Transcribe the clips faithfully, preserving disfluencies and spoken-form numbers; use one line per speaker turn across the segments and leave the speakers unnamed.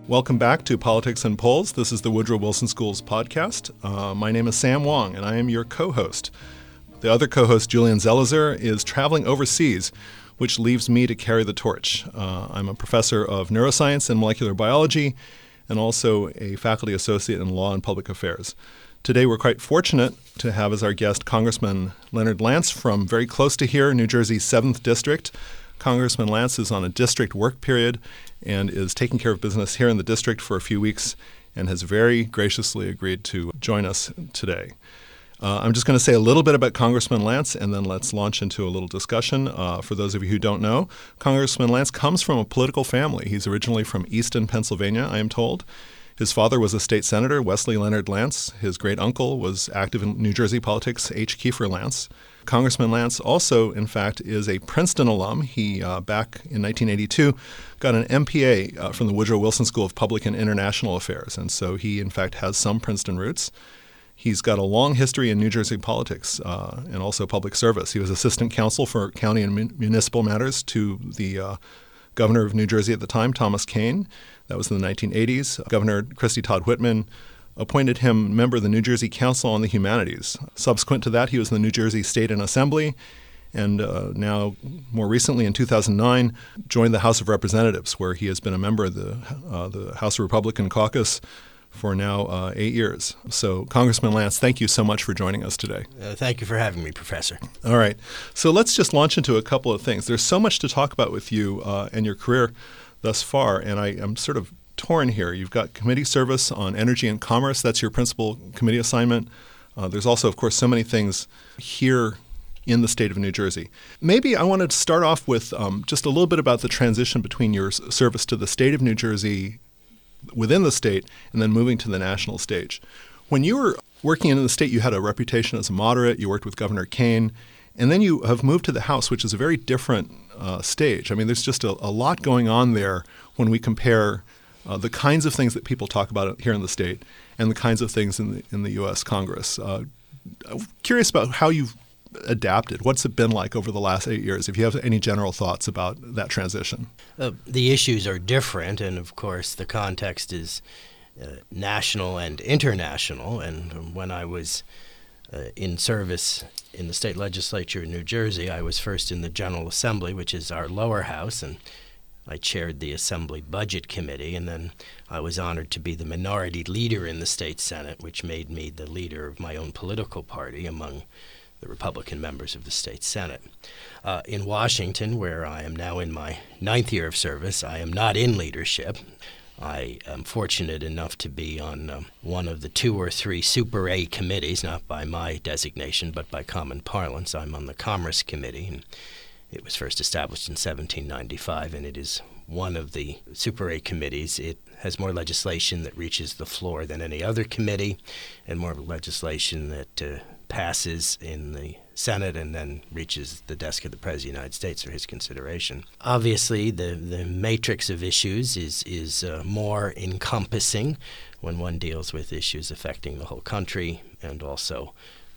Welcome back to Politics and Polls. This is the Woodrow Wilson Schools podcast. Uh, my name is Sam Wong, and I am your co-host. The other co-host, Julian Zelizer, is traveling overseas, which leaves me to carry the torch. Uh, I'm a professor of neuroscience and molecular biology, and also a faculty associate in law and public affairs. Today, we're quite fortunate to have as our guest Congressman Leonard Lance from very close to here, New Jersey's seventh District. Congressman Lance is on a district work period and is taking care of business here in the district for a few weeks and has very graciously agreed to join us today. Uh, I'm just going to say a little bit about Congressman Lance, and then let's launch into a little discussion. Uh, for those of you who don't know, Congressman Lance comes from a political family. He's originally from Easton, Pennsylvania, I am told. His father was a state senator, Wesley Leonard Lance. His great-uncle was active in New Jersey politics, H. Kiefer Lance. Congressman Lance also, in fact, is a Princeton alum. He, uh, back in nineteen eighty-two, got an M P A uh, from the Woodrow Wilson School of Public and International Affairs, and so he, in fact, has some Princeton roots. He's got a long history in New Jersey politics uh, and also public service. He was assistant counsel for county and mun- municipal matters to the uh, governor of New Jersey at the time, Thomas Kean. That was in the nineteen eighties. Governor Christie Todd Whitman appointed him member of the New Jersey Council on the Humanities. Subsequent to that, he was in the New Jersey State and Assembly, and uh, now, more recently in two thousand nine, joined the House of Representatives, where he has been a member of the, uh, the House Republican Caucus for now uh, eight years. So, Congressman Lance, thank you so much for joining us today.
Uh, thank you for having me, Professor.
All right. So let's just launch into a couple of things. There's so much to talk about with you uh, and your career thus far, and I am sort of torn here. You've got committee service on energy and commerce. That's your principal committee assignment. Uh, there's also, of course, so many things here in the state of New Jersey. Maybe I wanted to start off with um, just a little bit about the transition between your s- service to the state of New Jersey within the state and then moving to the national stage. When you were working in the state, you had a reputation as a moderate. You worked with Governor Kean. And then you have moved to the House, which is a very different uh, stage. I mean, there's just a, a lot going on there when we compare uh, the kinds of things that people talk about here in the state and the kinds of things in the in the U S Congress. Uh, I'm curious about how you've adapted. What's it been like over the last eight years? If you have any general thoughts about that transition.
Uh, the issues are different, and of course the context is uh, national and international. And when I was uh, in service in the state legislature in New Jersey, I was first in the General Assembly, which is our lower house, and I chaired the Assembly Budget Committee, and then I was honored to be the minority leader in the state Senate, which made me the leader of my own political party among the Republican members of the state Senate. Uh, in Washington, where I am now in my ninth year of service, I am not in leadership. I am fortunate enough to be on um, one of the two or three Super A committees, not by my designation, but by common parlance. I'm on the Commerce Committee, and it was first established in seventeen ninety-five, and it is one of the Super A committees. It has more legislation that reaches the floor than any other committee, and more legislation that uh, passes in the Senate and then reaches the desk of the President of the United States for his consideration. Obviously, the, the matrix of issues is, is uh, more encompassing when one deals with issues affecting the whole country, and also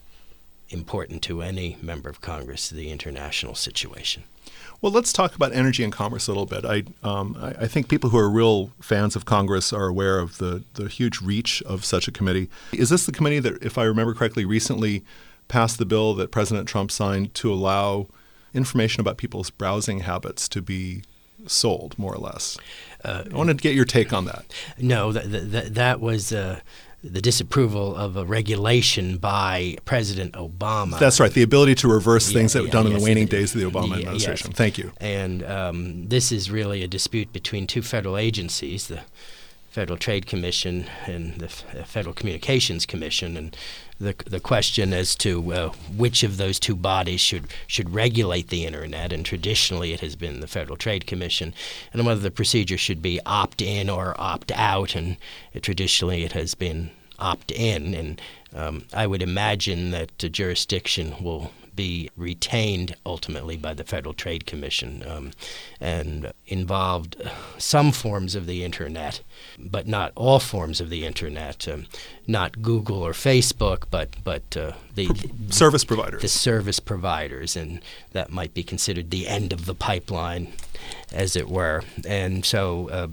important to any member of Congress, the international situation.
Well, let's talk about energy and commerce a little bit. I, um, I, I think people who are real fans of Congress are aware of the, the huge reach of such a committee. Is this the committee that, if I remember correctly, recently passed the bill that President Trump signed to allow information about people's browsing habits to be sold, more or less? Uh, I wanted to get your take on that.
No, that, that, that was uh, the disapproval of a regulation by President Obama.
That's right, the ability to reverse things
yeah,
that were
yeah,
done
yes,
in the waning
it,
days of the Obama
yeah,
administration.
Yes.
Thank you.
And um, this is really a dispute between two federal agencies, the Federal Trade Commission and the F- Federal Communications Commission, and the the question as to uh, which of those two bodies should should regulate the Internet, and traditionally it has been the Federal Trade Commission, and whether the procedure should be opt-in or opt-out, and it, traditionally it has been opt-in, and um, I would imagine that the jurisdiction will be retained ultimately by the Federal Trade Commission um, and involved some forms of the Internet, but not all forms of the Internet, um, not Google or Facebook, but but uh, the,
Pro- service providers.
The service providers, and that might be considered the end of the pipeline, as it were. And so uh,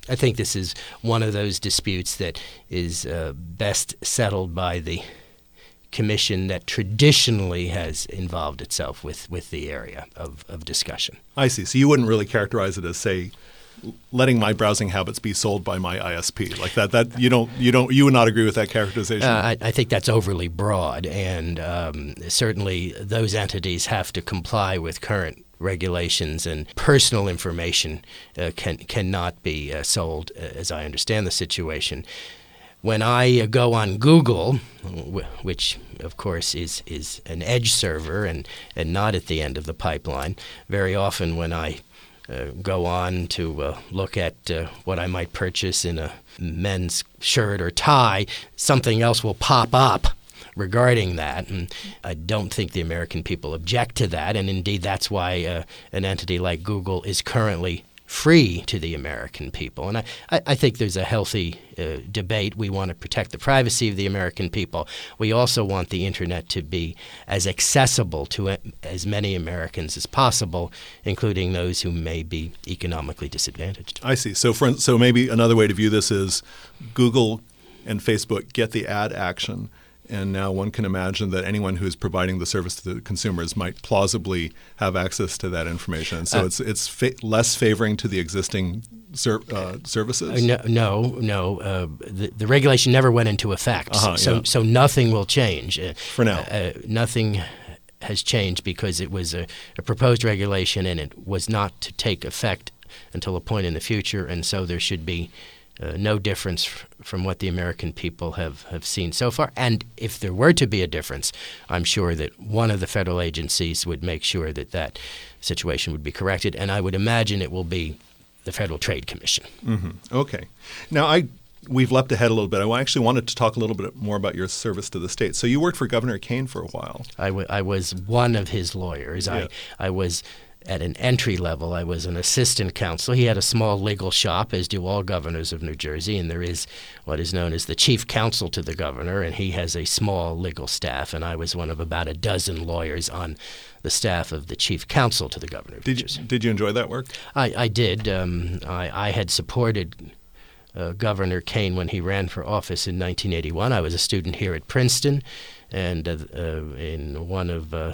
I think this is one of those disputes that is uh, best settled by the commission that traditionally has involved itself with, with the area of, of discussion.
I see. So you wouldn't really characterize it as, say, letting my browsing habits be sold by my I S P like that. That you don't, you don't, you would not agree with that characterization.
Uh, I, I think that's overly broad, and um, certainly those entities have to comply with current regulations, and personal information uh, can cannot be uh, sold, uh, as I understand the situation. When I uh, go on Google, w- which of course is is an edge server and and not at the end of the pipeline, very often when I Uh, go on to uh, look at uh, what I might purchase in a men's shirt or tie, something else will pop up regarding that. And I don't think the American people object to that. And indeed, that's why uh, an entity like Google is currently free to the American people. And I, I, I think there's a healthy uh, debate. We want to protect the privacy of the American people. We also want the Internet to be as accessible to a, as many Americans as possible, including those who may be economically disadvantaged.
I see. So, for, so maybe another way to view this is Google and Facebook get the ad action, and now one can imagine that anyone who is providing the service to the consumers might plausibly have access to that information. So uh, it's it's fa- less favoring to the existing ser- uh, services?
Uh, no, no. no. Uh, the, the regulation never went into effect,
uh-huh,
so
yeah.
so nothing will change. Uh,
For now.
Uh, nothing has changed because it was a, a proposed regulation, and it was not to take effect until a point in the future, and so there should be Uh, no difference f- from what the American people have, have seen so far. And if there were to be a difference, I'm sure that one of the federal agencies would make sure that that situation would be corrected. And I would imagine it will be the Federal Trade Commission.
Mm-hmm. Okay. Now, I we've leapt ahead a little bit. I actually wanted to talk a little bit more about your service to the state. So you worked for Governor Kane for a while.
I, w- I was one of his lawyers.
Yeah.
I, I was at an entry level. I was an assistant counsel. He had a small legal shop, as do all governors of New Jersey, and there is what is known as the chief counsel to the governor, and he has a small legal staff, and I was one of about a dozen lawyers on the staff of the chief counsel to the governor of
Did
New
you,
Jersey.
did you enjoy that work?
I, I did. Um, I, I had supported uh, Governor Kane when he ran for office in nineteen eighty-one. I was a student here at Princeton, and uh, uh, in one of uh,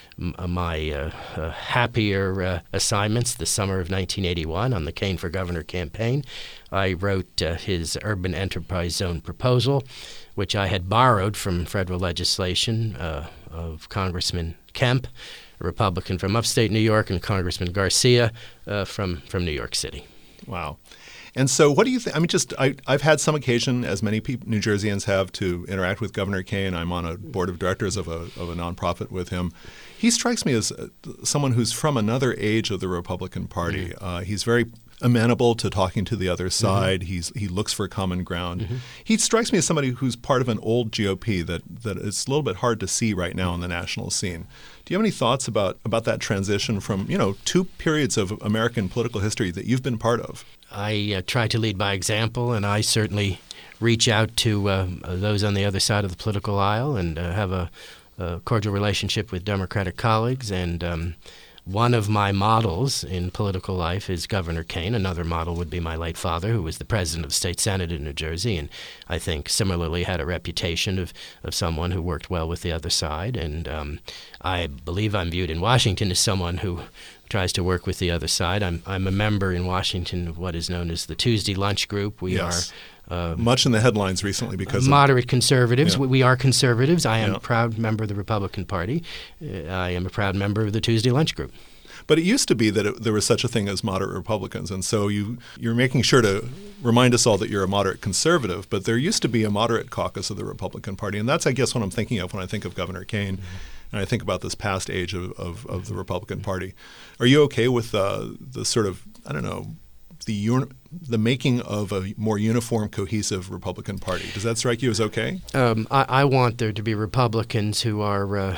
my uh, uh, happier uh, assignments the summer of nineteen eighty-one on the Kane for Governor campaign, I wrote uh, his urban enterprise zone proposal, which I had borrowed from federal legislation uh, of Congressman Kemp, a Republican from upstate New York, and Congressman Garcia uh, from, from New York City.
Wow. And so what do you think? I mean, just I, I've had some occasion, as many people, New Jerseyans have, to interact with Governor Kane. I'm on a board of directors of a, of a nonprofit with him. He strikes me as someone who's from another age of the Republican Party. Mm-hmm. Uh, he's very amenable to talking to the other side. Mm-hmm. He's he looks for common ground. Mm-hmm. He strikes me as somebody who's part of an old G O P that, that it's a little bit hard to see right now on the national scene. Do you have any thoughts about, about that transition from, you know, two periods of American political history that you've been part of?
I uh, try to lead by example, and I certainly reach out to uh, those on the other side of the political aisle and uh, have a, a cordial relationship with Democratic colleagues. And um, one of my models in political life is Governor Kane. Another model would be my late father, who was the president of the state senate in New Jersey, and I think similarly had a reputation of, of someone who worked well with the other side. And um, I believe I'm viewed in Washington as someone who tries to work with the other side. I'm I'm a member in Washington of what is known as the Tuesday Lunch Group. We
yes.
are uh,
much in the headlines recently because
moderate
of,
conservatives.
Yeah.
We, we are conservatives. I am
Yeah.
a proud member of the Republican Party. Uh, I am a proud member of the Tuesday Lunch Group.
But it used to be that it, there was such a thing as moderate Republicans, and so you you're making sure to remind us all that you're a moderate conservative. But there used to be a moderate caucus of the Republican Party, and that's, I guess, what I'm thinking of when I think of Governor Kane. Mm-hmm. And I think about this past age of, of, of the Republican Party. Are you okay with uh, the sort of, I don't know, the uni- the making of a more uniform, cohesive Republican Party? Does that strike you as okay?
Um, I, I want there to be Republicans who are uh,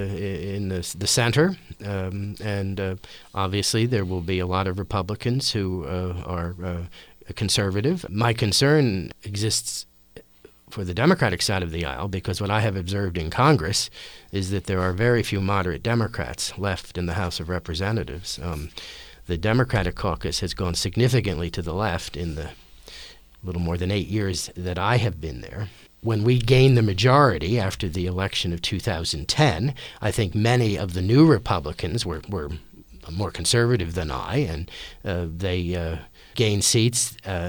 in the, the center, um, and uh, obviously there will be a lot of Republicans who uh, are uh, conservative. My concern exists for the Democratic side of the aisle, because what I have observed in Congress is that there are very few moderate Democrats left in the House of Representatives. Um, the Democratic caucus has gone significantly to the left in the little more than eight years that I have been there. When we gained the majority after the election of two thousand ten, I think many of the new Republicans were, were more conservative than I, and uh, they uh, gained seats, uh,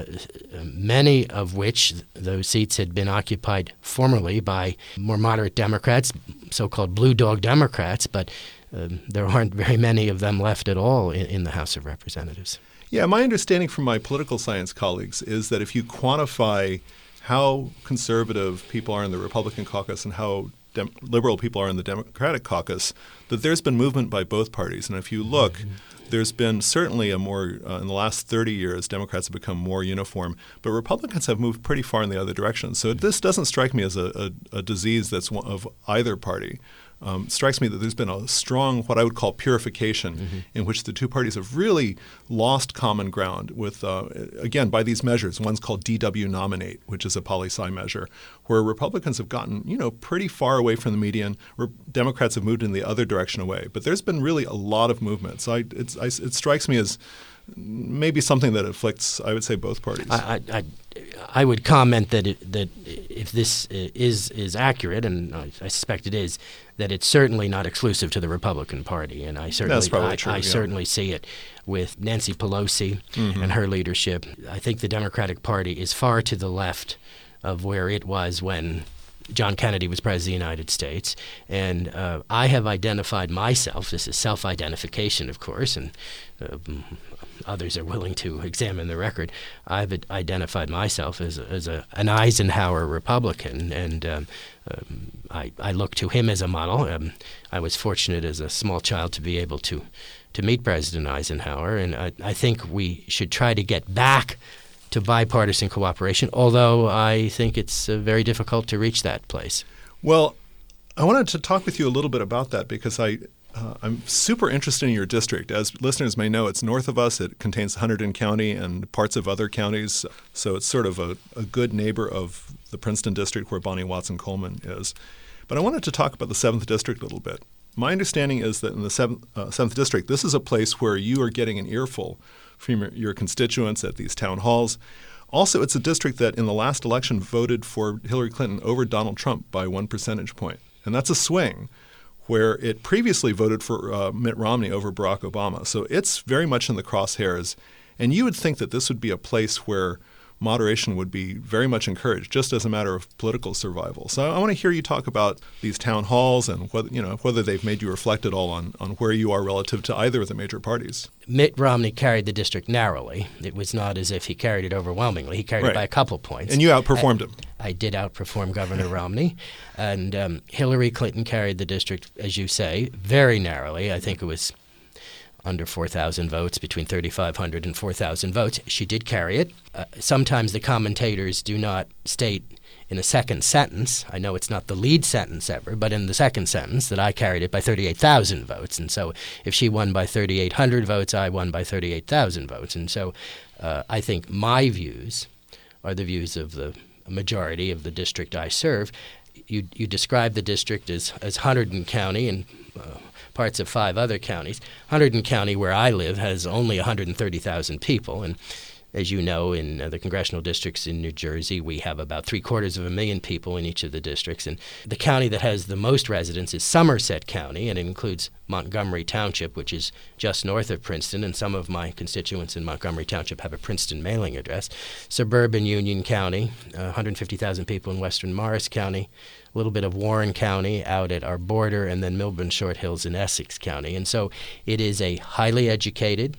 many of which those seats had been occupied formerly by more moderate Democrats, so-called blue dog Democrats, but uh, there aren't very many of them left at all in, in the House of Representatives.
Yeah, my understanding from my political science colleagues is that if you quantify how conservative people are in the Republican caucus and how dem- liberal people are in the Democratic caucus, that there's been movement by both parties. And if you look, mm-hmm. there's been certainly a more, uh, in the last thirty years, Democrats have become more uniform, but Republicans have moved pretty far in the other direction. So this doesn't strike me as a, a, a disease that's one of either party. Um, it strikes me that there's been a strong, what I would call purification, mm-hmm. in which the two parties have really lost common ground with, uh, again, by these measures. One's called D W nominate, which is a poli-sci measure, where Republicans have gotten, you know, pretty far away from the median. Re- Democrats have moved in the other direction away. But there's been really a lot of movement. So I, it's, I, it strikes me as maybe something that afflicts, I would say, both parties.
I, I, I would comment that it, that if this is is accurate, and I, I suspect it is, that it's certainly not exclusive to the Republican Party, and I certainly
That's probably
I,
true,
I
yeah.
certainly see it with Nancy Pelosi mm-hmm. and her leadership. I think the Democratic Party is far to the left of where it was when John Kennedy was president of the United States, and uh, I have identified myself, this is self-identification, of course, and uh, others are willing to examine the record. I've identified myself as, a, as a, an Eisenhower Republican, and um, um, I, I look to him as a model. Um, I was fortunate as a small child to be able to, to meet President Eisenhower, and I, I think we should try to get back to bipartisan cooperation, although I think it's uh, very difficult to reach that place.
Well, I wanted to talk with you a little bit about that because I, uh, I'm super interested in your district. As listeners may know, it's north of us. It contains Hunterdon County and parts of other counties. So it's sort of a, a good neighbor of the Princeton district where Bonnie Watson Coleman is. But I wanted to talk about the seventh District a little bit. My understanding is that in the seventh, uh, seventh District, this is a place where you are getting an earful from your, your constituents at these town halls. Also, it's a district that in the last election voted for Hillary Clinton over Donald Trump by one percentage point. And that's a swing where it previously voted for uh, Mitt Romney over Barack Obama. So it's very much in the crosshairs. And you would think that this would be a place where moderation would be very much encouraged, just as a matter of political survival. So I want to hear you talk about these town halls and whether, you know, whether they've made you reflect at all on, on where you are relative to either of the major parties.
Mitt Romney carried the district narrowly. It was not as if he carried it overwhelmingly. He carried
right.
it by a couple points.
And you outperformed
I,
him.
I did outperform Governor Romney. And um, Hillary Clinton carried the district, as you say, very narrowly. I think it was under four thousand votes, between thirty-five hundred and four thousand votes. She did carry it. Uh, sometimes the commentators do not state in a second sentence, I know it's not the lead sentence ever, but in the second sentence that I carried it by thirty-eight thousand votes. And so if she won by thirty-eight hundred votes, I won by thirty-eight thousand votes. And so uh, I think my views are the views of the majority of the district I serve. You, you describe the district as, as Hunterdon County and uh, parts of five other counties. Hunterdon County, where I live, has only one hundred thirty thousand people. And as you know, in uh, the congressional districts in New Jersey, we have about three-quarters of a million people in each of the districts. And the county that has the most residents is Somerset County, and it includes Montgomery Township, which is just north of Princeton, and some of my constituents in Montgomery Township have a Princeton mailing address. Suburban Union County, uh, one hundred fifty thousand people in western Morris County, a little bit of Warren County out at our border, and then Milburn Short Hills in Essex County. And so it is a highly educated,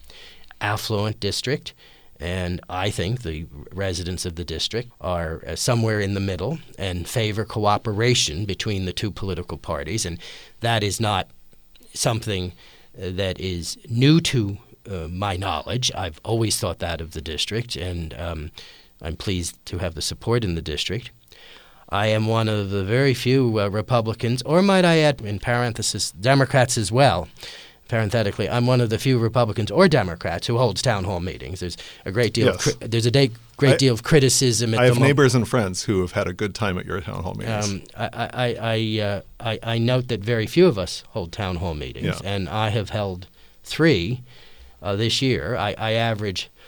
affluent district, and I think the residents of the district are uh, somewhere in the middle and favor cooperation between the two political parties. And that is not something uh, that is new to uh, my knowledge. I've always thought that of the district, and um, I'm pleased to have the support in the district. I am one of the very few uh, Republicans, or might I add, in parenthesis, Democrats as well. Parenthetically, I'm one of the few Republicans or Democrats who holds town hall meetings. There's a great deal.
Yes.
Of cri- there's a day, great
I,
deal of criticism. At
I have
the mo-
neighbors and friends who have had a good time at your town hall meetings.
Um, I I I, uh, I I note that very few of us hold town hall meetings,
yeah.
and I have held three uh, this year. I, I average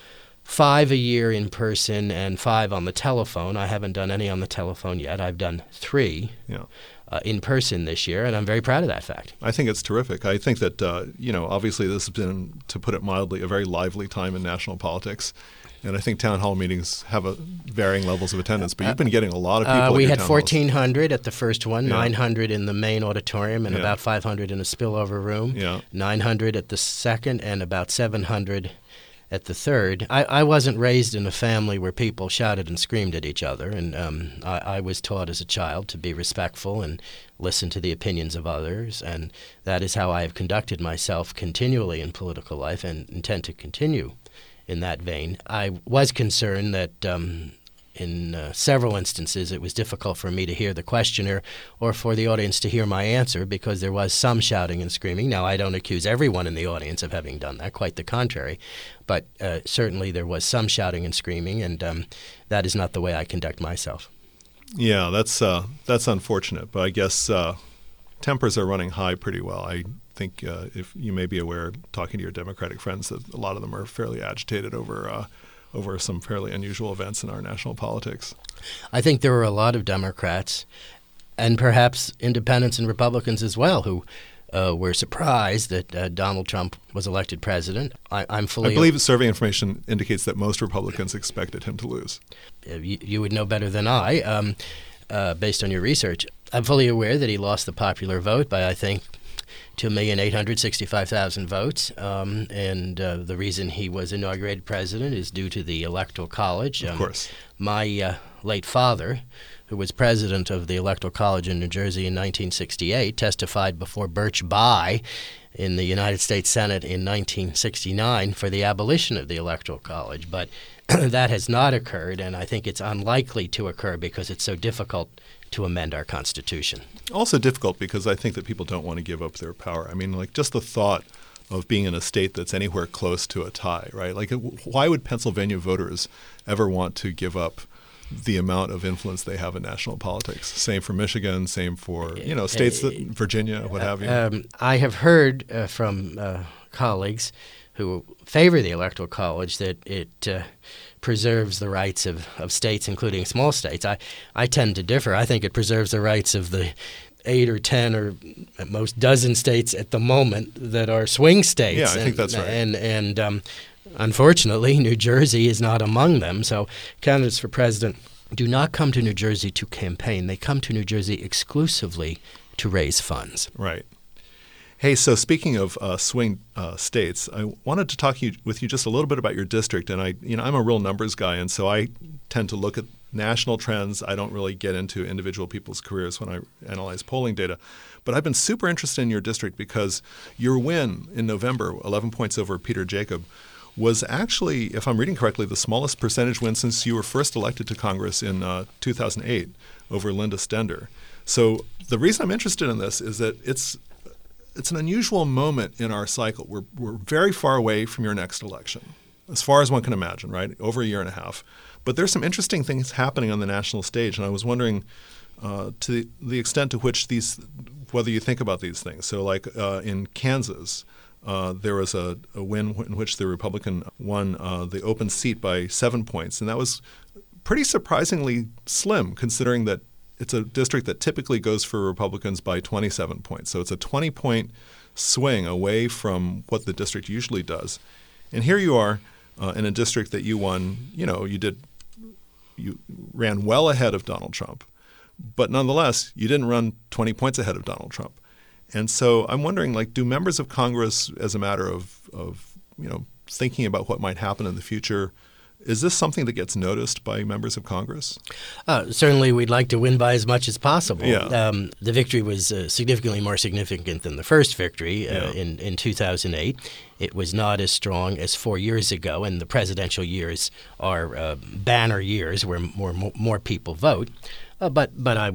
five a year in person and five on the telephone. I haven't done any on the telephone yet. I've done three
Yeah.
uh, in person this year, and I'm very proud of that fact.
I think it's terrific. I think that, uh, you know, obviously this has been, to put it mildly, a very lively time in national politics. And I think town hall meetings have a varying levels of attendance, but you've been getting a lot of people
Uh,
at
we
your
had
town halls.
fourteen hundred at the first one,
Yeah.
nine hundred in the main auditorium, and
Yeah.
about five hundred in a spillover room,
Yeah.
nine hundred at the second, and about seven hundred at the third. I, I wasn't raised in a family where people shouted and screamed at each other, and um, I, I was taught as a child to be respectful and listen to the opinions of others, and that is how I have conducted myself continually in political life and intend to continue in that vein. I was concerned that um, in uh, several instances it was difficult for me to hear the questioner or for the audience to hear my answer because there was some shouting and screaming. Now, I don't accuse everyone in the audience of having done that, quite the contrary, but uh, certainly there was some shouting and screaming, and um, that is not the way I conduct myself.
Yeah, that's uh, that's unfortunate, but I guess uh, tempers are running high pretty well. I think uh, if you may be aware, talking to your Democratic friends, that a lot of them are fairly agitated over uh, over some fairly unusual events in our national politics.
I think there were a lot of Democrats, and perhaps independents and Republicans as well, who uh, were surprised that uh, Donald Trump was elected president. I, I'm fully.
I believe survey information indicates that most Republicans expected him to lose.
Uh, you, you would know better than I, um, uh, based on your research. I'm fully aware that he lost the popular vote by, I think, two million eight hundred sixty-five thousand votes, um, and uh, the reason he was inaugurated president is due to the Electoral College. Um,
Of course.
My uh, late father, who was president of the Electoral College in New Jersey in nineteen sixty-eight, testified before Birch Bayh in the United States Senate in nineteen sixty-nine for the abolition of the Electoral College. But that has not occurred, and I think it's unlikely to occur because it's so difficult to amend our Constitution.
Also difficult because I think that people don't want to give up their power. I mean, like just the thought of being in a state that's anywhere close to a tie, right? Like, why would Pennsylvania voters ever want to give up the amount of influence they have in national politics? Same for Michigan, same for, you know, states that Virginia, what have you.
Um, I have heard uh, from uh, colleagues who favor the Electoral College that it uh, preserves the rights of, of states, including small states. I, I tend to differ. I think it preserves the rights of the eight or ten or at most dozen states at the moment that are swing states.
Yeah, I
and,
think that's right.
And, and um, unfortunately, New Jersey is not among them. So candidates for president do not come to New Jersey to campaign. They come to New Jersey exclusively to raise funds.
Right. Hey, so speaking of uh, swing uh, states, I wanted to talk you, with you just a little bit about your district. And I, you know, I'm a real numbers guy, and so I tend to look at national trends. I don't really get into individual people's careers when I analyze polling data. But I've been super interested in your district because your win in November, eleven points over Peter Jacob, was actually, if I'm reading correctly, the smallest percentage win since you were first elected to Congress in uh, two thousand eight over Linda Stender. So the reason I'm interested in this is that it's It's an unusual moment in our cycle. We're, we're very far away from your next election, as far as one can imagine, right? Over a year and a half. But there's some interesting things happening on the national stage, and I was wondering uh, to the, the extent to which these, whether you think about these things. So like uh, in Kansas, uh, there was a, a win in which the Republican won uh, the open seat by seven points, and that was pretty surprisingly slim considering that it's a district that typically goes for Republicans by twenty-seven points. So it's a twenty-point swing away from what the district usually does. And here you are uh, in a district that you won, you know, you did, you ran well ahead of Donald Trump. But nonetheless, you didn't run twenty points ahead of Donald Trump. And so I'm wondering, like, do members of Congress, as a matter of, of you know, thinking about what might happen in the future, is this something that gets noticed by members of Congress?
Uh, certainly, we'd like to win by as much as possible.
Yeah.
Um, the victory was uh, significantly more significant than the first victory uh,
Yeah.
in, in two thousand eight. It was not as strong as four years ago, and the presidential years are uh, banner years where more, more, more people vote. Uh, but, but I was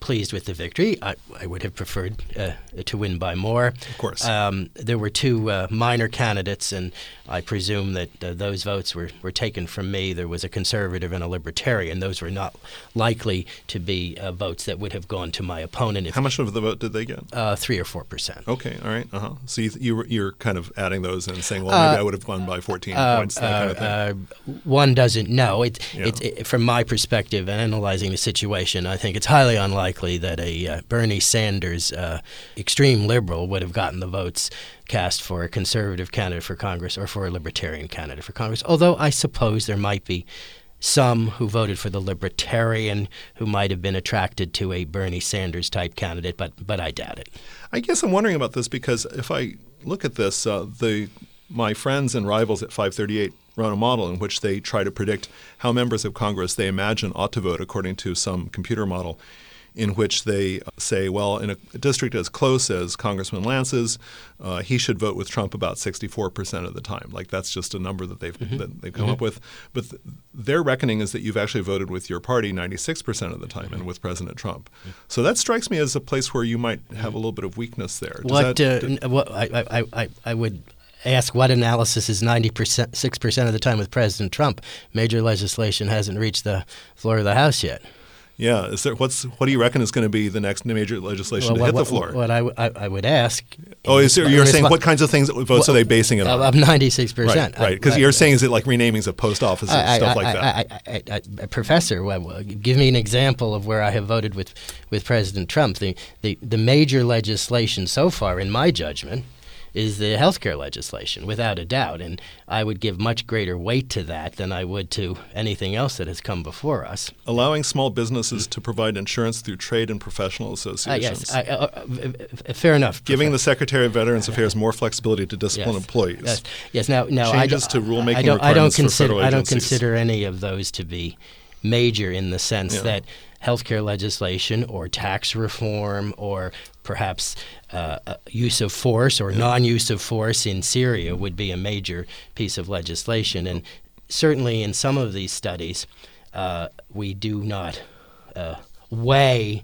pleased with the victory. I, I would have preferred uh, to win by more.
Of course.
Um, there were two uh, minor candidates, and I presume that uh, those votes were, were taken from me. There was a conservative and a libertarian. Those were not likely to be uh, votes that would have gone to my opponent. If,
How much of the vote did they get?
Uh, three or four percent.
Okay, all right. Uh-huh. So you, you were, you're kind of adding those and saying, well, maybe uh, I would have won by fourteen
uh,
points, that
uh,
kind of thing.
Uh, one doesn't know. It,
Yeah.
it, it, from my perspective and analyzing the situation, I think it's highly unlikely that a uh, Bernie Sanders uh, extreme liberal would have gotten the votes cast for a conservative candidate for Congress or for a libertarian candidate for Congress, although I suppose there might be some who voted for the libertarian who might have been attracted to a Bernie Sanders type candidate, but but I doubt it.
I guess I'm wondering about this because if I look at this, uh, the my friends and rivals at five thirty-eight run a model in which they try to predict how members of Congress they imagine ought to vote according to some computer model, in which they say, well, in a district as close as Congressman Lance's, uh, he should vote with Trump about sixty-four percent of the time. Like that's just a number that they've mm-hmm. that they've come mm-hmm. up with. But th- their reckoning is that you've actually voted with your party ninety-six percent of the time mm-hmm. and with President Trump. Mm-hmm. So that strikes me as a place where you might have a little bit of weakness there. Does
what,
that,
uh, d- what I, I, I, I would ask what analysis is ninety-six percent of the time with President Trump? Major legislation hasn't reached the floor of the House yet.
Yeah, is there what's what do you reckon is going to be the next major legislation
well,
to
what,
hit
what,
the floor?
What I, I, I would ask.
Oh, is there, you're saying what kinds of things votes well, are they basing it on?
Of ninety-six percent.
Right, because right. you're saying is it like renamings of post offices and
I,
stuff
I,
like
I,
that?
I, I, I, Professor, well, give me an example of where I have voted with, with President Trump. The, the the major legislation so far, in my judgment, is the health care legislation, without a doubt. And I would give much greater weight to that than I would to anything else that has come before us.
Allowing small businesses to provide insurance through trade and professional associations.
Uh, yes, I, uh, uh, fair enough.
Giving the Secretary of Veterans Affairs more flexibility to discipline
yes,
employees.
Yes, yes. Now, now
Changes
I,
to rulemaking
I don't,
requirements
I don't consider,
for federal
I don't
agencies.
consider any of those to be major in the sense
yeah.
that healthcare legislation or tax reform or perhaps uh, uh, use of force or yeah. non-use of force in Syria would be a major piece of legislation. And certainly in some of these studies, uh, we do not uh, weigh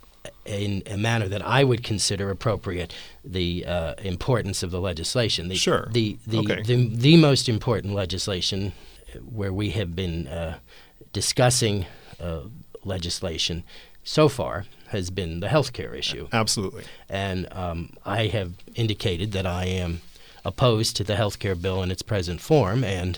in a manner that I would consider appropriate the uh, importance of the legislation. The,
sure.
The, the,
okay.
the, the most important legislation where we have been uh, discussing uh, legislation so far has been the health care issue.
Absolutely.
And um, I have indicated that I am opposed to the health care bill in its present form. And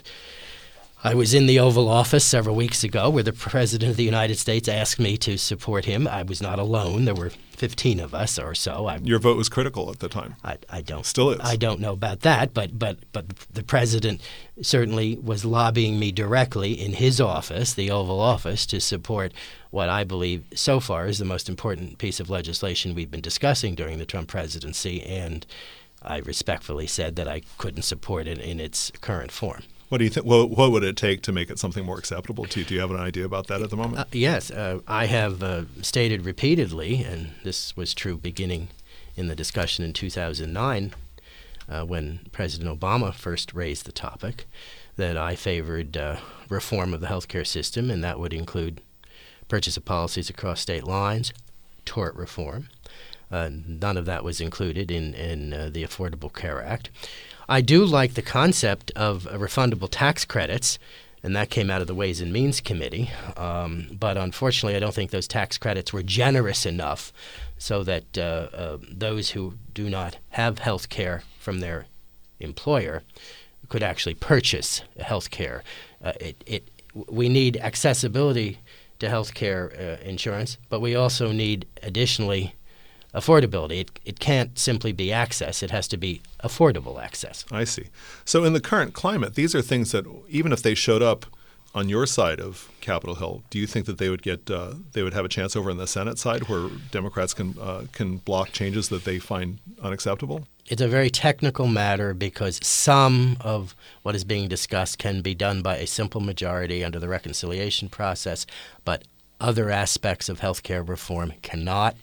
I was in the Oval Office several weeks ago where the President of the United States asked me to support him. I was not alone. There were fifteen of us or so. I,
Your vote was critical at the time.
I, I don't.
Still is.
I don't know about that, but, but, but the President certainly was lobbying me directly in his office, the Oval Office, to support what I believe so far is the most important piece of legislation we've been discussing during the Trump presidency, and I respectfully said that I couldn't support it in its current form.
What do you think? What, what would it take to make it something more acceptable to you? Do you have an idea about that at the moment?
Uh, yes, uh, I have uh, stated repeatedly, and this was true beginning in the discussion in two thousand nine uh, when President Obama first raised the topic, that I favored uh, reform of the healthcare system, and that would include purchase of policies across state lines, tort reform. Uh, none of that was included in, in uh, the Affordable Care Act. I do like the concept of uh, refundable tax credits, and that came out of the Ways and Means Committee. Um, but unfortunately, I don't think those tax credits were generous enough so that uh, uh, those who do not have health care from their employer could actually purchase health care. Uh, it, it, we need accessibility to health care uh, insurance, but we also need additionally affordability. It, it can't simply be access. It has to be affordable access.
I see. So in the current climate, these are things that even if they showed up on your side of Capitol Hill, do you think that they would get uh, they would have a chance over on the Senate side where Democrats can uh, can block changes that they find unacceptable?
It's a very technical matter because some of what is being discussed can be done by a simple majority under the reconciliation process, but other aspects of health care reform cannot.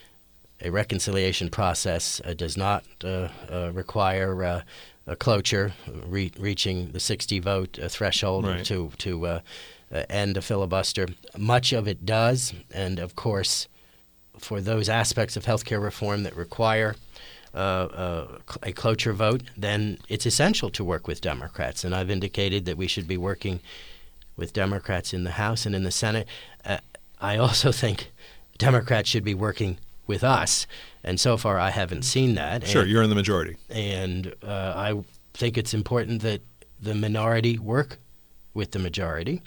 A reconciliation process uh, does not uh, uh, require uh, a cloture re- reaching the sixty vote uh, threshold
right.
to to uh, uh, end a filibuster. Much of it does, and of course, for those aspects of healthcare reform that require uh, uh, a cloture vote, then it's essential to work with Democrats. And I've indicated that we should be working with Democrats in the House and in the Senate. Uh, I also think Democrats should be working with us. And so far, I haven't seen that.
Sure,
and,
you're in the majority.
And uh, I think it's important that the minority work with the majority.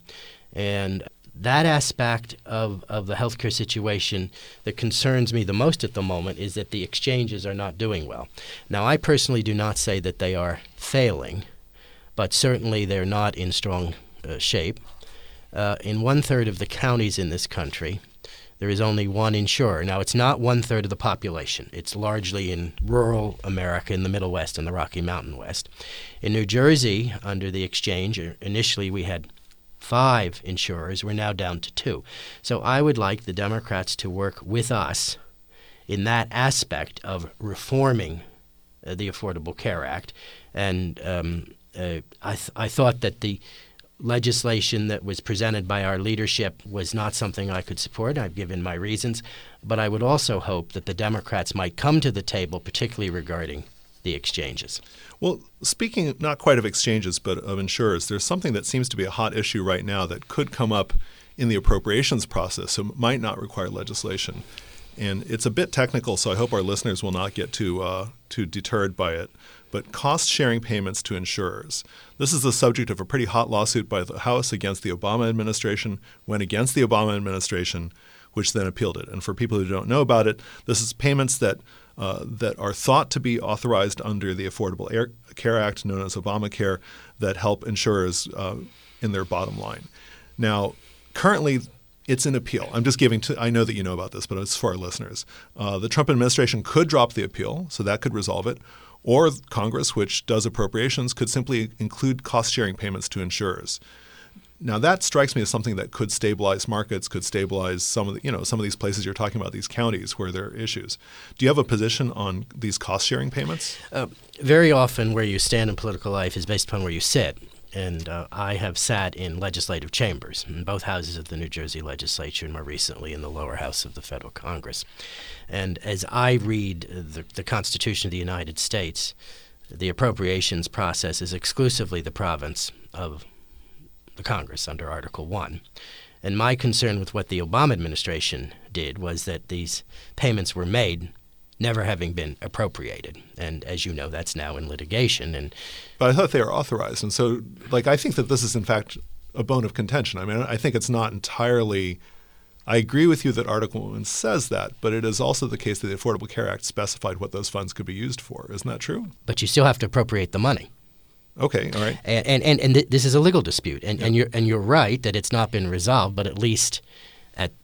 And that aspect of, of the healthcare situation that concerns me the most at the moment is that the exchanges are not doing well. Now, I personally do not say that they are failing, but certainly they're not in strong uh, shape. Uh, in one-third of the counties in this country, there is only one insurer. Now, it's not one-third of the population. It's largely in rural America, in the Middle West and the Rocky Mountain West. In New Jersey, under the exchange, initially we had five insurers. We're now down to two. So I would like the Democrats to work with us in that aspect of reforming uh, the Affordable Care Act. And um, uh, I, th- I thought that the legislation that was presented by our leadership was not something I could support. I've given my reasons. But I would also hope that the Democrats might come to the table, particularly regarding the exchanges.
Well, speaking not quite of exchanges, but of insurers, there's something that seems to be a hot issue right now that could come up in the appropriations process, so it might not require legislation. And it's a bit technical, so I hope our listeners will not get too uh, too deterred by it. But cost-sharing payments to insurers. This is the subject of a pretty hot lawsuit by the House against the Obama administration, went against the Obama administration, which then appealed it. And for people who don't know about it, this is payments that uh, that are thought to be authorized under the Affordable Air Care Act, known as Obamacare, that help insurers uh, in their bottom line. Now, currently, it's an appeal. I'm just giving to – I know that you know about this, but it's for our listeners. Uh, the Trump administration could drop the appeal, so that could resolve it. Or Congress, which does appropriations, could simply include cost-sharing payments to insurers. Now, that strikes me as something that could stabilize markets, could stabilize some of the, you know, some of these places you're talking about, these counties where there are issues. Do you have a position on these cost-sharing payments?
Uh, very often where you stand in political life is based upon where you sit. And uh, I have sat in legislative chambers in both houses of the New Jersey legislature and more recently in the lower house of the federal Congress. And as I read the, the Constitution of the United States, the appropriations process is exclusively the province of the Congress under Article one. And my concern with what the Obama administration did was that these payments were made never having been appropriated. And as you know, that's now in litigation. And
But I thought they were authorized. And so, like, I think that this is, in fact, a bone of contention. I mean, I think it's not entirely – I agree with you that Article one says that, but it is also the case that the Affordable Care Act specified what those funds could be used for. Isn't that true?
But you still have to appropriate the money.
Okay, all right.
And and, and, and th- this is a legal dispute. And,
Yep.
and, you're, and you're right that it's not been resolved, but at least at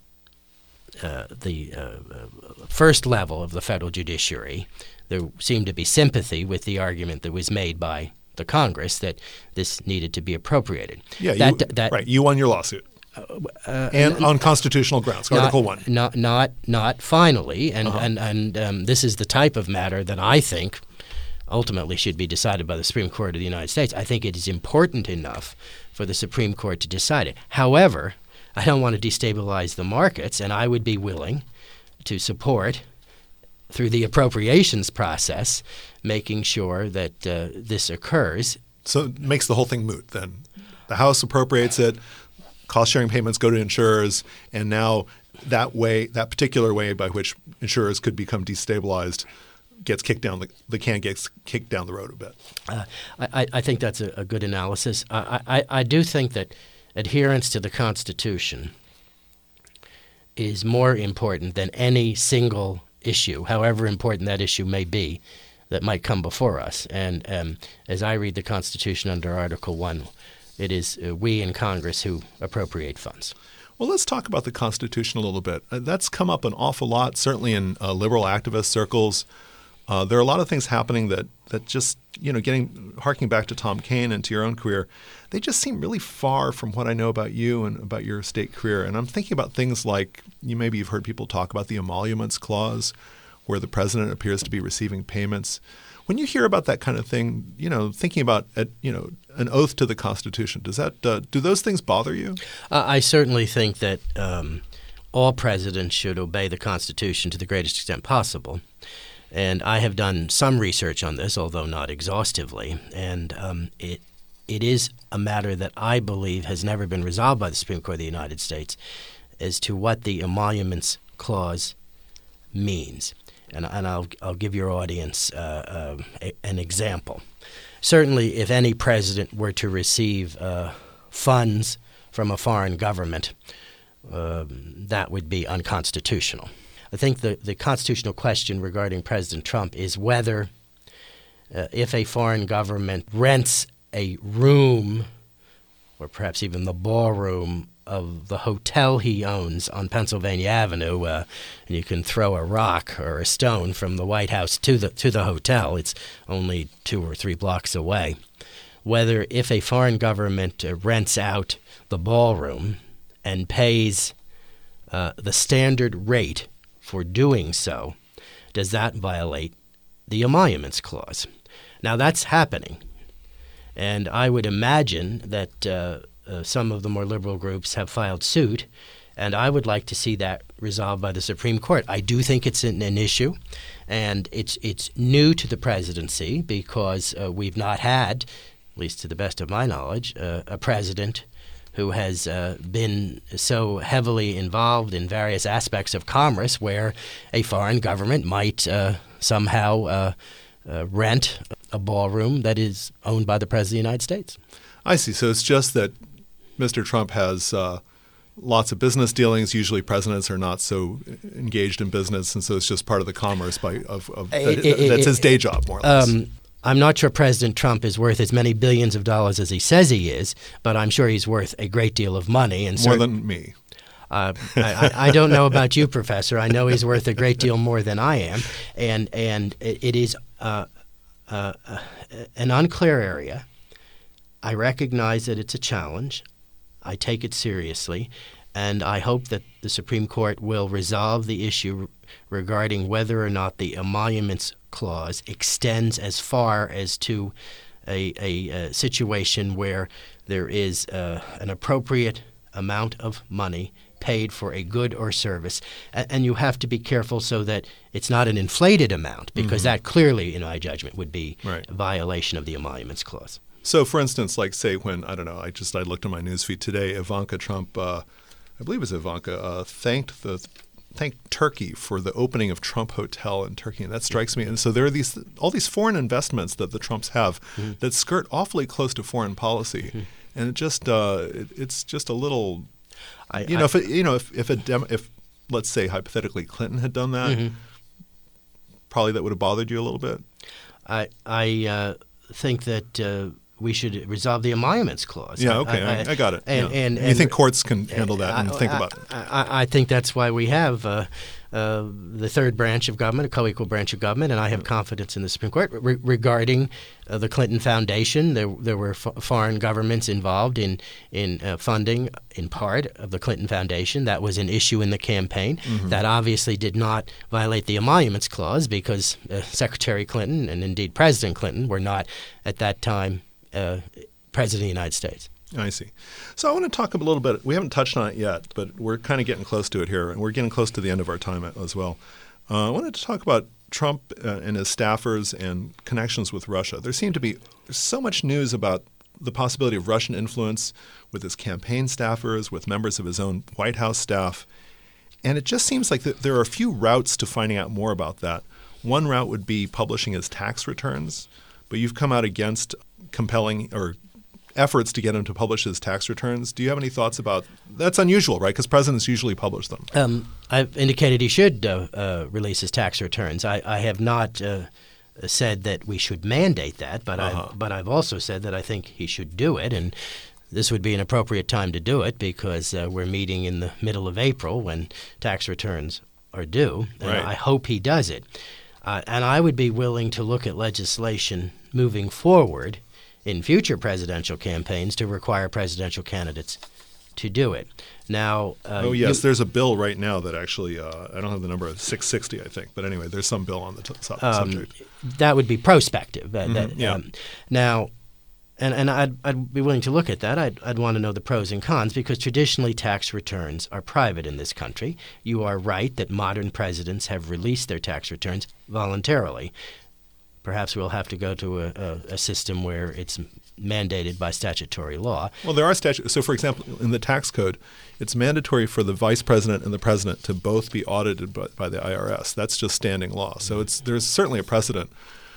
uh, the uh, first level of the federal judiciary, there seemed to be sympathy with the argument that was made by the Congress that this needed to be appropriated.
Yeah,
that,
you,
that,
right. You won your lawsuit.
Uh,
and n- on constitutional grounds,
not,
Article one.
Not, not, not finally. And,
Uh-huh.
and, and um, this is the type of matter that I think ultimately should be decided by the Supreme Court of the United States. I think it is important enough for the Supreme Court to decide it. However, I don't want to destabilize the markets, and I would be willing to support, through the appropriations process, making sure that uh, this occurs.
So it makes the whole thing moot then. The House appropriates it, cost-sharing payments go to insurers, and now that way, that particular way by which insurers could become destabilized gets kicked down the, the can gets kicked down the road a bit.
Uh, I, I think that's a, a good analysis. I, I, I do think that adherence to the Constitution is more important than any single issue, however important that issue may be, that might come before us. And um, as I read the Constitution under Article one, it is uh, we in Congress who appropriate funds.
Well, let's talk about the Constitution a little bit. Uh, that's come up an awful lot, certainly in uh, liberal activist circles. Uh, there are a lot of things happening that, that just, you know, getting harking back to Tom Kean and to your own career, they just seem really far from what I know about you and about your state career. And I'm thinking about things like, you maybe you've heard people talk about the emoluments clause, where the president appears to be receiving payments. When you hear about that kind of thing, you know, thinking about, uh, you know, an oath to the Constitution, does that uh, do those things bother you?
Uh, I certainly think that um, all presidents should obey the Constitution to the greatest extent possible. And I have done some research on this, although not exhaustively, and um, it it is a matter that I believe has never been resolved by the Supreme Court of the United States as to what the Emoluments Clause means. And, and I'll, I'll give your audience uh, uh, a, an example. Certainly, if any president were to receive uh, funds from a foreign government, uh, that would be unconstitutional. I think the, the constitutional question regarding President Trump is whether uh, if a foreign government rents a room or perhaps even the ballroom of the hotel he owns on Pennsylvania Avenue, uh, and you can throw a rock or a stone from the White House to the to the hotel. It's only two or three blocks away. Whether if a foreign government uh, rents out the ballroom and pays uh, the standard rate for doing so, does that violate the Emoluments Clause? Now, that's happening. And I would imagine that uh, uh, some of the more liberal groups have filed suit, and I would like to see that resolved by the Supreme Court. I do think it's an, an issue, and it's it's new to the presidency because uh, we've not had, at least to the best of my knowledge, uh, a president who has uh, been so heavily involved in various aspects of commerce where a foreign government might uh, somehow uh, uh, rent a ballroom that is owned by the President of the United States.
I see. So it's just that Mister Trump has uh, lots of business dealings. Usually presidents are not so engaged in business, and so it's just part of the commerce by of, of
It-
that,
it-
that's
it-
his day job, more or less.
Um, I'm not sure President Trump is worth as many billions of dollars as he says he is, but I'm sure he's worth a great deal of money. And
more
cer-
than me.
Uh, I, I I don't know about you, Professor. I know he's worth a great deal more than I am, and and it, it is uh, uh, uh, an unclear area. I recognize that it's a challenge. I take it seriously, and I hope that the Supreme Court will resolve the issue regarding whether or not the Emoluments Clause extends as far as to a, a, a situation where there is uh, an appropriate amount of money paid for a good or service. A- and you have to be careful so that it's not an inflated amount, because that clearly, in my judgment, would be
Right.
a violation of the Emoluments Clause.
So, for instance, like say when I don't know, I just I looked at my newsfeed today. Ivanka Trump, uh, I believe it was Ivanka, uh, thanked the thanked Turkey for the opening of Trump Hotel in Turkey, and that strikes me. And so there are these all these foreign investments that the Trumps have
Mm-hmm.
that skirt awfully close to foreign policy,
Mm-hmm.
and it just uh, it, it's just a little,
I,
you know,
I-
if it, you know if if a dem- if let's say hypothetically Clinton had done that,
Mm-hmm.
probably that would have bothered you a little bit.
I, I uh, think that uh, we should resolve the Emoluments Clause.
Yeah, okay, I, I got it.
And,
yeah.
and,
you
and
think courts can handle that and
I,
think
I,
about it?
I, I think that's why we have uh, uh, the third branch of government, a co-equal branch of government, and I have confidence in the Supreme Court Re- regarding uh, the Clinton Foundation. There, there were f- foreign governments involved in in uh, funding, in part, of the Clinton Foundation. That was an issue in the campaign.
Mm-hmm.
That obviously did not violate the Emoluments Clause because uh, Secretary Clinton and indeed President Clinton were not at that time uh, President of the United States.
I see. So I want to talk a little bit. We haven't touched on it yet, but we're kind of getting close to it here, and we're getting close to the end of our time as well. Uh, I wanted to talk about Trump uh, and his staffers and connections with Russia. There seemed to be so much news about the possibility of Russian influence with his campaign staffers, with members of his own White House staff, and it just seems like th- there are a few routes to finding out more about that. One route would be publishing his tax returns, but you've come out against compelling or efforts to get him to publish his tax returns. Do you have any thoughts about that's unusual, right? Because presidents usually publish them.
Um, I've indicated he should uh, uh, release his tax returns. I, I have not uh, said that we should mandate that, but
Uh-huh.
I've, but I've also said that I think he should do it, and this would be an appropriate time to do it because uh, we're meeting in the middle of April when tax returns are due, and
Right.
I hope he does it. Uh, and I would be willing to look at legislation moving forward in future presidential campaigns to require presidential candidates to do it. Now, uh,
oh, yes.
you-
There's a bill right now that actually, uh, I don't have the number, six sixty, I think. But anyway, there's some bill on the t- su-
um,
subject.
that would be prospective. That, that,
Mm-hmm, yeah.
um, now, And and I'd I'd be willing to look at that. I'd I'd want to know the pros and cons, because traditionally tax returns are private in this country. You are right that modern presidents have released their tax returns voluntarily. Perhaps we'll have to go to a, a, a system where it's mandated by statutory law.
Well, there are statutes. So, for example, in the tax code, it's mandatory for the vice president and the president to both be audited by, by the I R S. That's just standing law. So it's there's certainly a precedent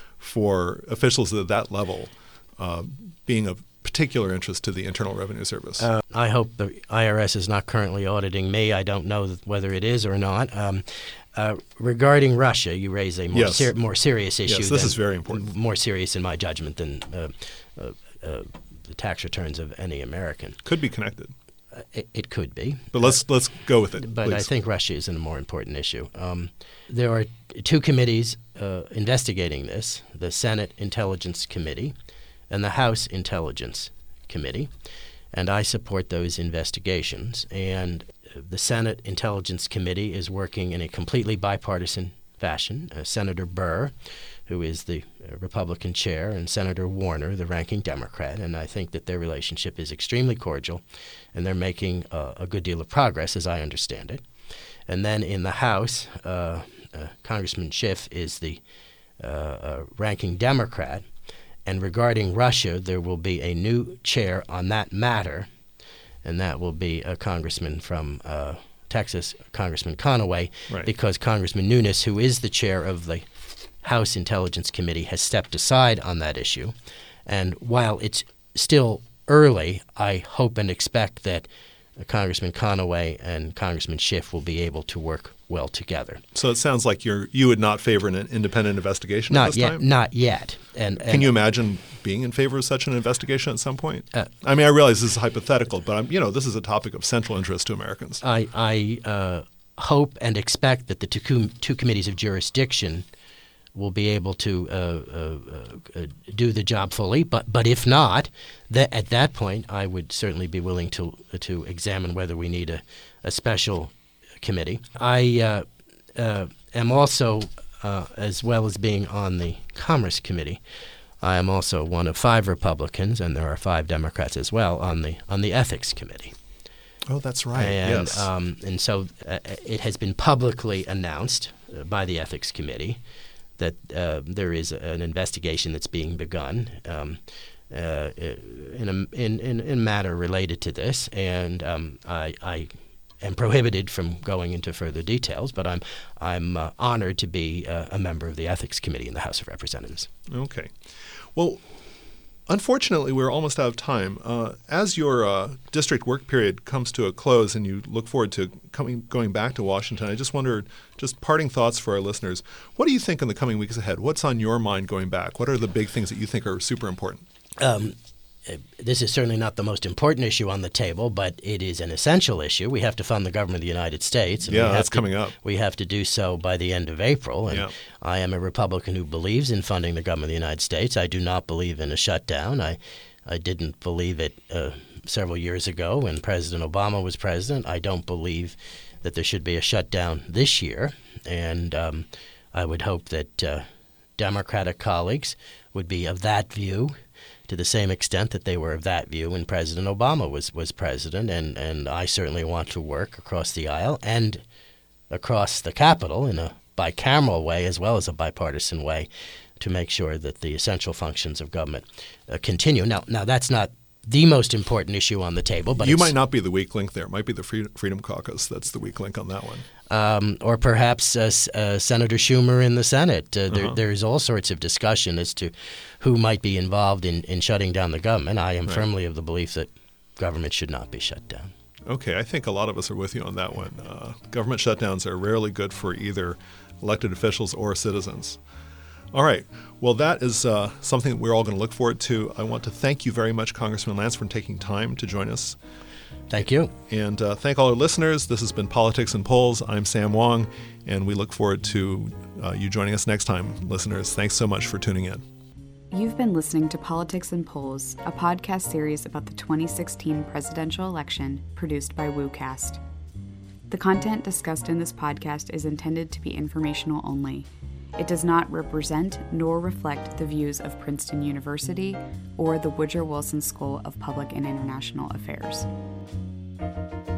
for officials at that level uh, being of particular interest to the Internal Revenue Service.
Uh, I hope the I R S is not currently auditing me. I don't know whether it is or not. Um, uh, regarding Russia, you raise a more,
yes.
ser- more serious issue.
Yes, this
than,
is very important.
More serious, in my judgment, than uh, uh, uh, the tax returns of any American.
Could be connected.
Uh, it, it could be.
But let's let's go with it,
But
please.
I think Russia is a more important issue. Um, there are two committees uh, investigating this, the Senate Intelligence Committee and the House Intelligence Committee, and I support those investigations. And the Senate Intelligence Committee is working in a completely bipartisan fashion. Uh, Senator Burr, who is the uh, Republican chair, and Senator Warner, the ranking Democrat, and I think that their relationship is extremely cordial, and they're making uh, a good deal of progress, as I understand it. And then in the House, uh, uh, Congressman Schiff is the uh, uh, ranking Democrat, and regarding Russia, there will be a new chair on that matter, and that will be a congressman from uh, Texas, Congressman Conaway,
Right.
because Congressman Nunes, who is the chair of the House Intelligence Committee, has stepped aside on that issue. And while it's still early, I hope and expect that uh, Congressman Conaway and Congressman Schiff will be able to work well together.
So it sounds like you're you would not favor an independent investigation
Not
at this
yet.
time?
Not yet. And, and
Can you imagine being in favor of such an investigation at some point?
Uh,
I mean, I realize this is hypothetical, but I'm, you know, this is a topic of central interest to Americans.
I, I uh, hope and expect that the two, com- two committees of jurisdiction will be able to uh, uh, uh, do the job fully. But but if not, that at that point, I would certainly be willing to to examine whether we need a, a special committee. I uh, uh, am also, uh, as well as being on the Commerce Committee, I am also one of five Republicans, and there are five Democrats as well on the on the Ethics Committee.
Oh, that's right.
And,
yes.
um, and so uh, it has been publicly announced uh, by the Ethics Committee that uh, there is an investigation that's being begun um, uh, in, a, in, in, in a matter related to this, and um, I, I am prohibited from going into further details, but I'm, I'm uh, honored to be uh, a member of the Ethics Committee in the House of Representatives.
Okay. Well, unfortunately, we're almost out of time. Uh, as your uh, district work period comes to a close and you look forward to coming, going back to Washington, I just wonder, just parting thoughts for our listeners, what do you think in the coming weeks ahead? What's on your mind going back? What are the big things that you think are super important?
Um, This is certainly not the most important issue on the table, but it is an essential issue. We have to fund the government of the United States. And
Yeah,
we have
that's
to,
coming up.
We have to do so by the end of April. And
Yeah.
I am a Republican who believes in funding the government of the United States. I do not believe in a shutdown. I, I didn't believe it uh, several years ago when President Obama was president. I don't believe that there should be a shutdown this year. And um, I would hope that uh, Democratic colleagues would be of that view, to the same extent that they were of that view when President Obama was, was president, and, and I certainly want to work across the aisle and across the Capitol in a bicameral way as well as a bipartisan way to make sure that the essential functions of government uh, continue. Now, now that's not the most important issue on the table, but
you
it's,
might not be the weak link there. It might be the Freedom, Freedom Caucus that's the weak link on that one.
Um, or perhaps uh, uh, Senator Schumer in the Senate. Uh, there,
Uh-huh.
There's all sorts of discussion as to who might be involved in, in shutting down the government. I am
Right.
firmly of the belief that government should not be shut down.
Okay, I think a lot of us are with you on that one. Uh, government shutdowns are rarely good for either elected officials or citizens. All right. Well, that is uh, something that we're all going to look forward to. I want to thank you very much, Congressman Lance, for taking time to join us.
Thank you.
And uh, thank all our listeners. This has been Politics and Polls. I'm Sam Wong, and we look forward to uh, you joining us next time, listeners. Thanks so much for tuning in.
You've been listening to Politics and Polls, a podcast series about the twenty sixteen presidential election produced by WooCast. The content discussed in this podcast is intended to be informational only. It does not represent nor reflect the views of Princeton University or the Woodrow Wilson School of Public and International Affairs.